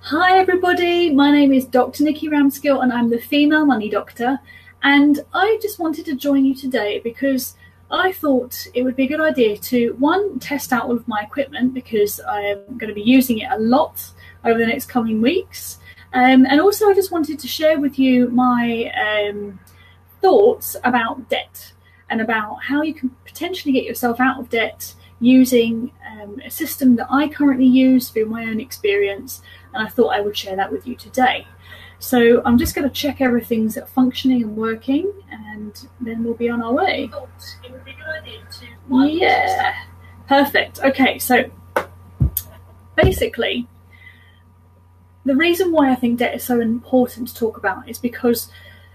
Hi everybody, my name is Dr. Nikki Ramskill and I'm the Female Money Doctor, and I just wanted to join you today because I thought it would be a good idea to, one, test out all of my equipment because I am going to be using it a lot over the next coming weeks, and also I just wanted to share with you my thoughts about debt and about how you can potentially get yourself out of debt using a system that I currently use through my own experience, and I thought I would share that with you today. So I'm just going to check everything's functioning and working, and then we'll be on our way. It would be a good idea to... Yeah, perfect. Okay, so basically, the reason why I think debt is so important to talk about is because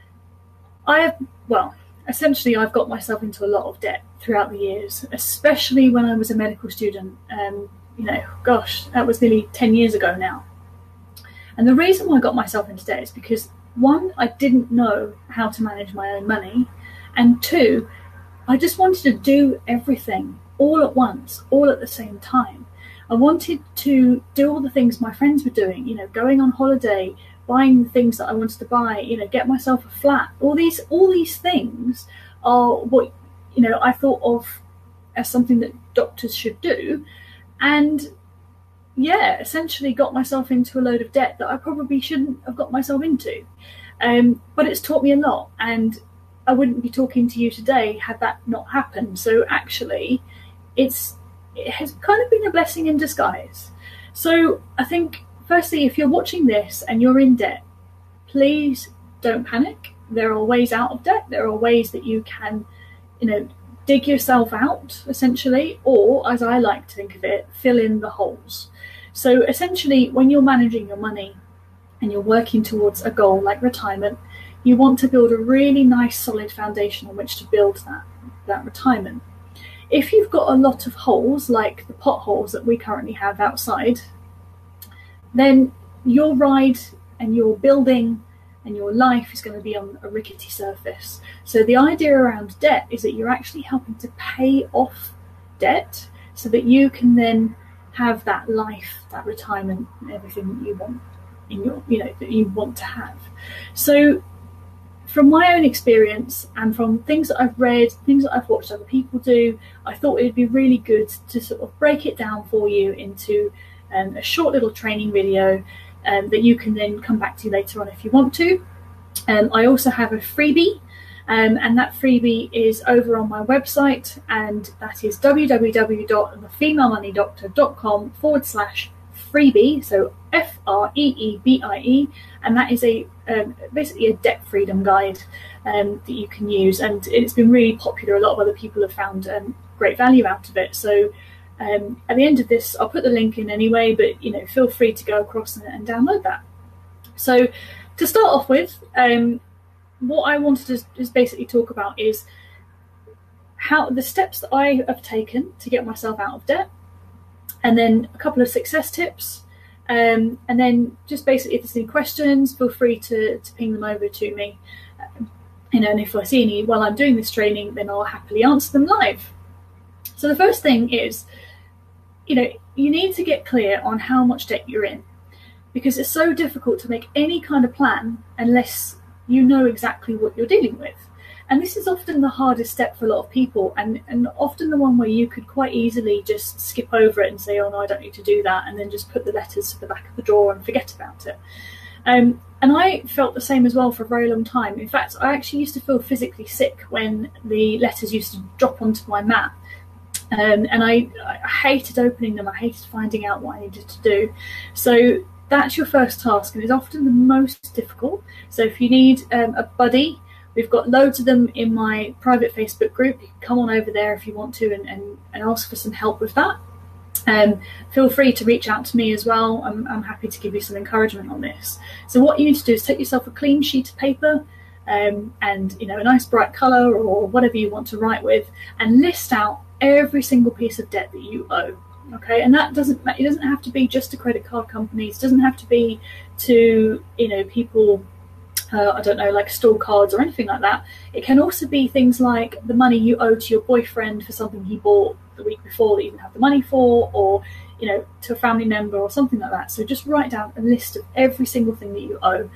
essentially I've got myself into a lot of debt throughout the years, especially when I was a medical student. Gosh, that was nearly 10 years ago now. And the reason why I got myself into debt is because, one, I didn't know how to manage my own money, and two, I just wanted to do everything all at once, all at the same time. I wanted to do all the things my friends were doing, going on holiday, buying the things that I wanted to buy, get myself a flat. All these things are what, I thought of as something that doctors should do. And essentially got myself into a load of debt that I probably shouldn't have got myself into. But it's taught me a lot, and I wouldn't be talking to you today had that not happened. So actually, it has kind of been a blessing in disguise. So I think, firstly, if you're watching this and you're in debt, please don't panic. There are ways out of debt. There are ways that you can, dig yourself out, essentially, or, as I like to think of it, fill in the holes. So essentially, when you're managing your money and you're working towards a goal like retirement, you want to build a really nice solid foundation on which to build that retirement. If you've got a lot of holes, like the potholes that we currently have outside, then your ride and your building and your life is going to be on a rickety surface. So the idea around debt is that you're actually helping to pay off debt so that you can then have that life, that retirement, and everything that you want in your, that you want to have. So from my own experience and from things that I've read, things that I've watched other people do, I thought it'd be really good to sort of break it down for you into a short little training video that you can then come back to later on if you want to. I also have a freebie, and that freebie is over on my website, and that is www.thefemalemoneydoctor.com/freebie, so FREEBIE, and that is basically a debt freedom guide that you can use, and it's been really popular. A lot of other people have found great value out of it. So at the end of this, I'll put the link in anyway, but feel free to go across and download that. So to start off with, what I wanted to just basically talk about is how the steps that I have taken to get myself out of debt, and then a couple of success tips, and then just basically, if there's any questions, feel free to ping them over to me. And if I see any while I'm doing this training, then I'll happily answer them live. So the first thing is, you need to get clear on how much debt you're in, because it's so difficult to make any kind of plan unless you know exactly what you're dealing with. And this is often the hardest step for a lot of people, and often the one where you could quite easily just skip over it and say, oh no, I don't need to do that, and then just put the letters to the back of the drawer and forget about it. And I felt the same as well for a very long time. In fact, I actually used to feel physically sick when the letters used to drop onto my mat. And I hated opening them. I hated finding out what I needed to do. So that's your first task, and it's often the most difficult. So if you need a buddy, we've got loads of them in my private Facebook group. You can come on over there if you want to and ask for some help with that. Feel free to reach out to me as well. I'm happy to give you some encouragement on this. So what you need to do is take yourself a clean sheet of paper and a nice bright colour or whatever you want to write with, and list out every single piece of debt that you owe. Okay, and it doesn't have to be just to credit card companies. It doesn't have to be to people, I don't know, like store cards or anything like that. It can also be things like the money you owe to your boyfriend for something he bought the week before that you didn't have the money for, or to a family member or something like that. So just write down a list of every single thing that you owe.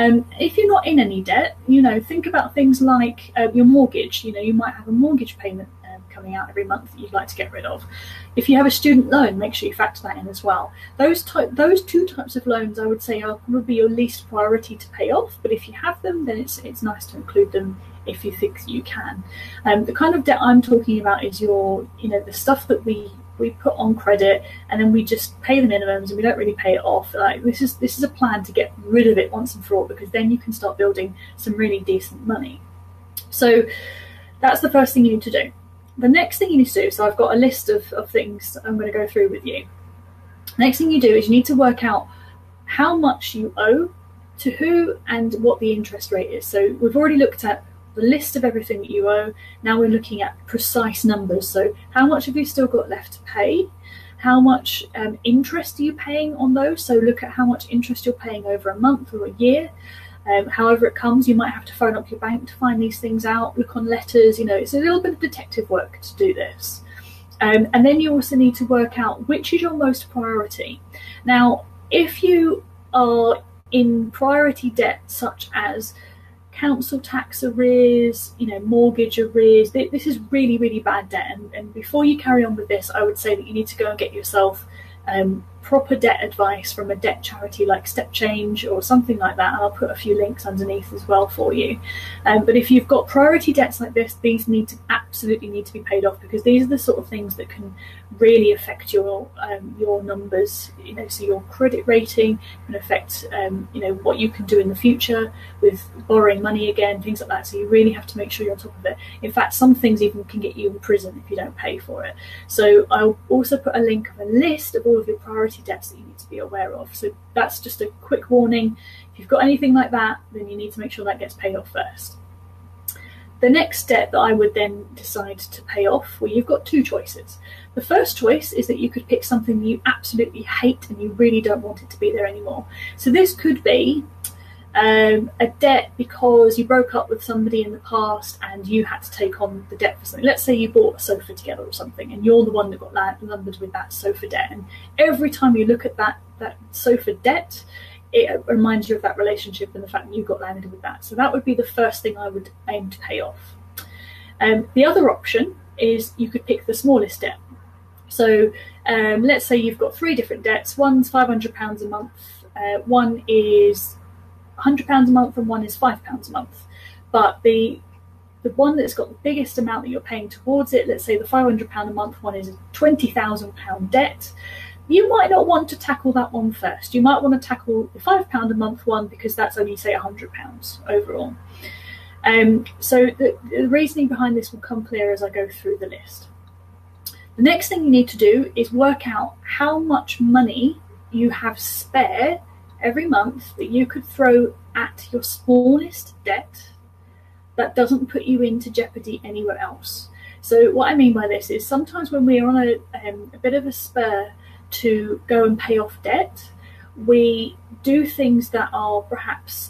If you're not in any debt, think about things like your mortgage. You might have a mortgage payment coming out every month that you'd like to get rid of. If you have a student loan, make sure you factor that in as well. Those two types of loans, I would say, are probably your least priority to pay off, but if you have them, then it's nice to include them if you think you can. The kind of debt I'm talking about is the stuff that we put on credit and then we just pay the minimums and we don't really pay it off. Like this is a plan to get rid of it once and for all, because then you can start building some really decent money. So that's the first thing you need to do. The next thing you need to do, so I've got a list of things I'm going to go through with you. The next thing you do is you need to work out how much you owe, to who, and what the interest rate is. So we've already looked at the list of everything that you owe. Now we're looking at precise numbers. So how much have you still got left to pay? How much interest are you paying on those? So look at how much interest you're paying over a month or a year. However it comes, you might have to phone up your bank to find these things out, look on letters, it's a little bit of detective work to do this. And then you also need to work out which is your most priority. Now, if you are in priority debt such as council tax arrears, mortgage arrears, this is really, really bad debt. And before you carry on with this, I would say that you need to go and get yourself proper debt advice from a debt charity like Step Change or something like that, and I'll put a few links underneath as well for you. But if you've got priority debts like this, these absolutely need to be paid off, because these are the sort of things that can really affect your numbers. So your credit rating can affect what you can do in the future with borrowing money again, things like that. So you really have to make sure you're on top of it. In fact, some things even can get you in prison if you don't pay for it. So I'll also put a link of a list of all of your priority debts that you need to be aware of. So that's just a quick warning. If you've got anything like that, then you need to make sure that gets paid off first. The next debt that I would then decide to pay off, well, you've got two choices. The first choice is that you could pick something you absolutely hate and you really don't want it to be there anymore. So this could be a debt because you broke up with somebody in the past and you had to take on the debt for something. Let's say you bought a sofa together or something and you're the one that got lumbered with that sofa debt, and every time you look at that sofa debt, it reminds you of that relationship and the fact that you got landed with that. So that would be the first thing I would aim to pay off. The other option is you could pick the smallest debt. So let's say you've got three different debts. One's £500 a month, one is £100 a month, and one is £5 a month. But the one that's got the biggest amount that you're paying towards it, let's say the £500 a month one is a £20,000 debt, you might not want to tackle that one first. You might want to tackle the £5 a month one because that's only, say, £100 overall. So the reasoning behind this will come clear as I go through the list. The next thing you need to do is work out how much money you have spare every month that you could throw at your smallest debt that doesn't put you into jeopardy anywhere else. So what I mean by this is sometimes when we're on a bit of a spur to go and pay off debt, we do things that are perhaps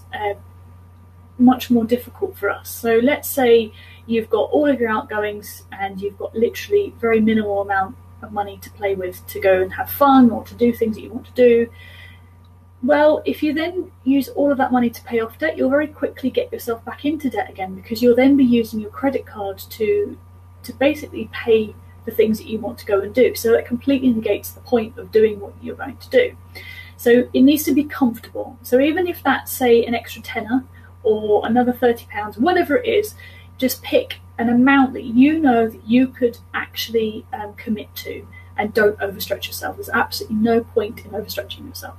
much more difficult for us. So let's say you've got all of your outgoings and you've got literally very minimal amount of money to play with to go and have fun or to do things that you want to do. Well, if you then use all of that money to pay off debt, you'll very quickly get yourself back into debt again, because you'll then be using your credit card to basically pay the things that you want to go and do. So that completely negates the point of doing what you're going to do. So it needs to be comfortable. So even if that's, say, an extra tenner or another £30, whatever it is, just pick an amount that you know that you could actually commit to, and don't overstretch yourself. There's absolutely no point in overstretching yourself.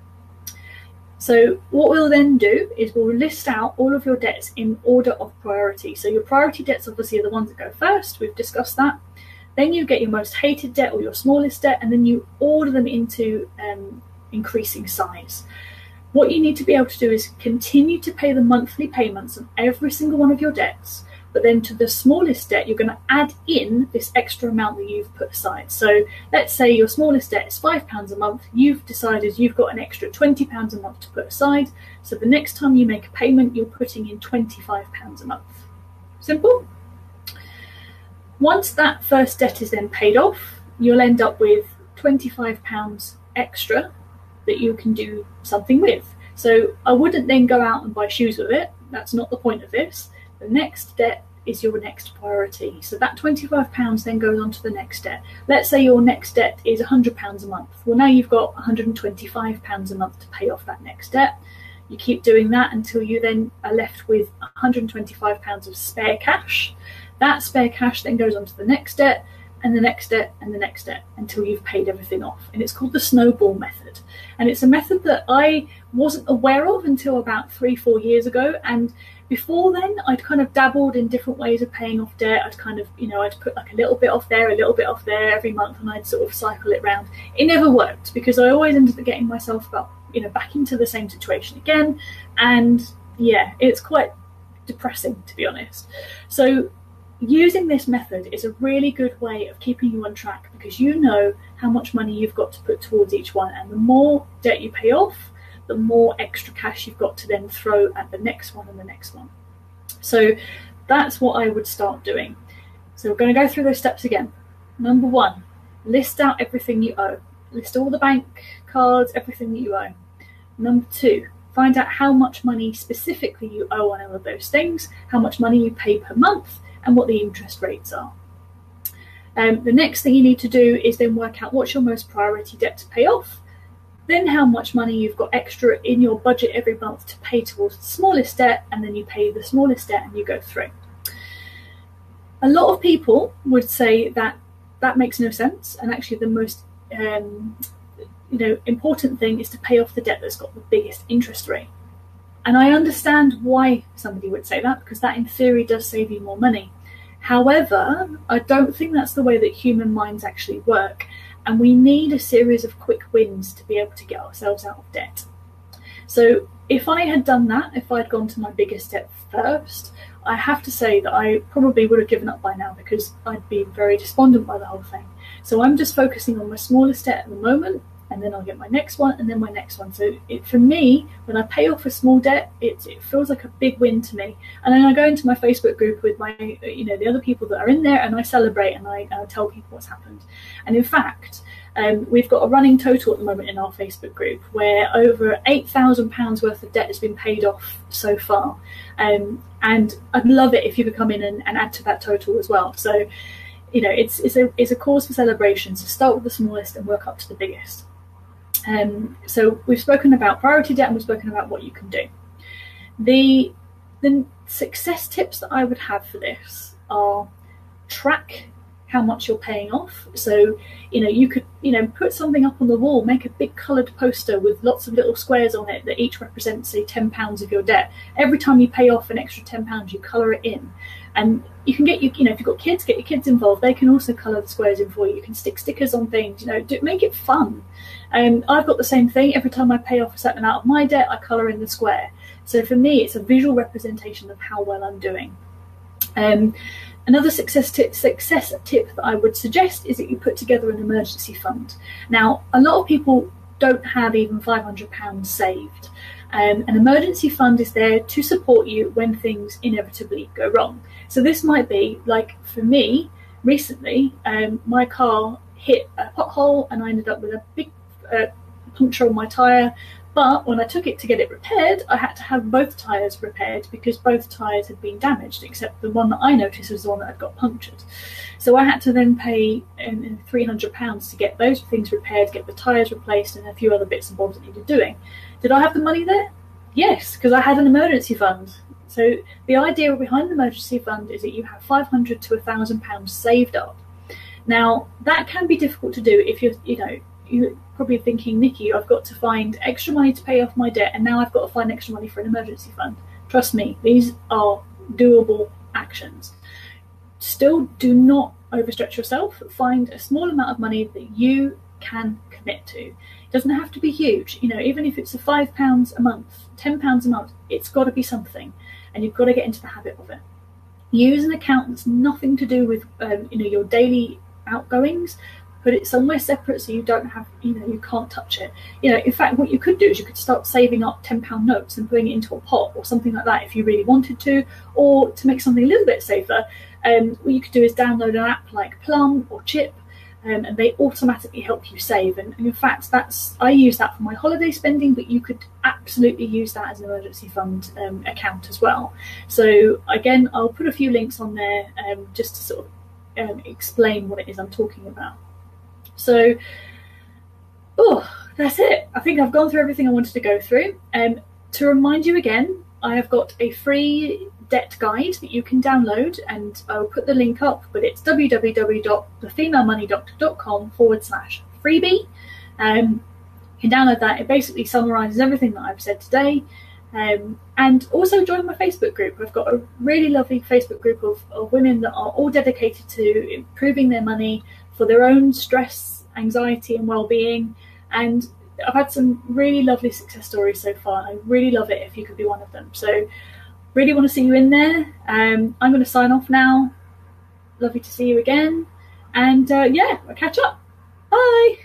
So what we'll then do is we'll list out all of your debts in order of priority. So your priority debts obviously are the ones that go first. We've discussed that. Then you get your most hated debt or your smallest debt, and then you order them into increasing size. What you need to be able to do is continue to pay the monthly payments on every single one of your debts, but then to the smallest debt, you're going to add in this extra amount that you've put aside. So let's say your smallest debt is £5 a month. You've decided you've got an extra £20 a month to put aside. So the next time you make a payment, you're putting in £25 a month. Simple. Once that first debt is then paid off, you'll end up with £25 extra that you can do something with. So I wouldn't then go out and buy shoes with it. That's not the point of this. The next debt is your next priority. So that £25 then goes on to the next debt. Let's say your next debt is £100 a month. Well, now you've got £125 a month to pay off that next debt. You keep doing that until you then are left with £125 of spare cash. That spare cash then goes on to the next debt, and the next debt, and the next debt, until you've paid everything off. And it's called the snowball method. And it's a method that I wasn't aware of until about 3-4 years ago. And before then, I'd kind of dabbled in different ways of paying off debt. I'd kind of, I'd put like a little bit off there, a little bit off there every month, and I'd sort of cycle it round. It never worked because I always ended up getting myself back into the same situation again. And yeah, it's quite depressing, to be honest. So using this method is a really good way of keeping you on track, because you know how much money you've got to put towards each one, and the more debt you pay off, the more extra cash you've got to then throw at the next one and the next one. So that's what I would start doing. So we're going to go through those steps again. Number 1, list out everything you owe. List all the bank cards, everything that you owe. Number 2, find out how much money specifically you owe on all of those things, how much money you pay per month, and what the interest rates are. The next thing you need to do is then work out what's your most priority debt to pay off, then how much money you've got extra in your budget every month to pay towards the smallest debt, and then you pay the smallest debt and you go through. A lot of people would say that that makes no sense, and actually the most important thing is to pay off the debt that's got the biggest interest rate. And I understand why somebody would say that, because that in theory does save you more money. However, I don't think that's the way that human minds actually work, and we need a series of quick wins to be able to get ourselves out of debt. So if I had done that, if I'd gone to my biggest debt first, I have to say that I probably would have given up by now, because I'd be very despondent by the whole thing. So I'm just focusing on my smallest debt at the moment, and then I'll get my next one, and then my next one. So for me, when I pay off a small debt, it feels like a big win to me. And then I go into my Facebook group with my, the other people that are in there, and I celebrate, and I tell people what's happened. And in fact, we've got a running total at the moment in our Facebook group where over £8,000 worth of debt has been paid off so far. And I'd love it if you could come in and add to that total as well. So, it's a cause for celebration. So start with the smallest and work up to the biggest. So we've spoken about priority debt, and we've spoken about what you can do. The success tips that I would have for this are: track how much you're paying off. So, you could, put something up on the wall, make a big coloured poster with lots of little squares on it that each represent, say, £10 of your debt. Every time you pay off an extra £10, you colour it in. And you can get, if you've got kids, get your kids involved. They can also colour the squares in for you. You can stick stickers on things, make it fun. I've got the same thing. Every time I pay off a certain amount of my debt, I colour in the square. So for me, it's a visual representation of how well I'm doing. Another success tip that I would suggest is that you put together an emergency fund. Now, a lot of people don't have even £500 saved. An emergency fund is there to support you when things inevitably go wrong. So this might be, like for me, recently, my car hit a pothole and I ended up with a big puncture on my tyre. But when I took it to get it repaired, I had to have both tyres repaired because both tyres had been damaged, except the one that I noticed was the one that had got punctured. So I had to then pay £300 to get those things repaired, get the tyres replaced, and a few other bits and bobs that needed doing. Did I have the money there? Yes, because I had an emergency fund. So the idea behind the emergency fund is that you have £500 to £1,000 saved up. Now, that can be difficult to do if you're probably thinking, Nikki, I've got to find extra money to pay off my debt, and now I've got to find extra money for an emergency fund. Trust me, these are doable actions. Still, do not overstretch yourself. Find a small amount of money that you can commit to. It doesn't have to be huge. Even if it's £5 a month, £10 a month, it's got to be something, and you've got to get into the habit of it. Use an account that's nothing to do with your daily outgoings. Put it somewhere separate so you don't have, you can't touch it. In fact, what you could do is you could start saving up £10 notes and putting it into a pot or something like that if you really wanted to. Or to make something a little bit safer, what you could do is download an app like Plum or Chip, and they automatically help you save. And in fact, I use that for my holiday spending, but you could absolutely use that as an emergency fund account as well. So again, I'll put a few links on there just to sort of explain what it is I'm talking about. So, that's it. I think I've gone through everything I wanted to go through. To remind you again, I have got a free debt guide that you can download, and I'll put the link up, but it's www.thefemalemoneydoctor.com/freebie. You can download that. It basically summarizes everything that I've said today. And also join my Facebook group. I've got a really lovely Facebook group of women that are all dedicated to improving their money for their own stress, anxiety and well-being. And I've had some really lovely success stories so far. I really love it if you could be one of them. So really want to see you in there. I'm going to sign off now. Lovely to see you again. And yeah, I'll catch up. Bye.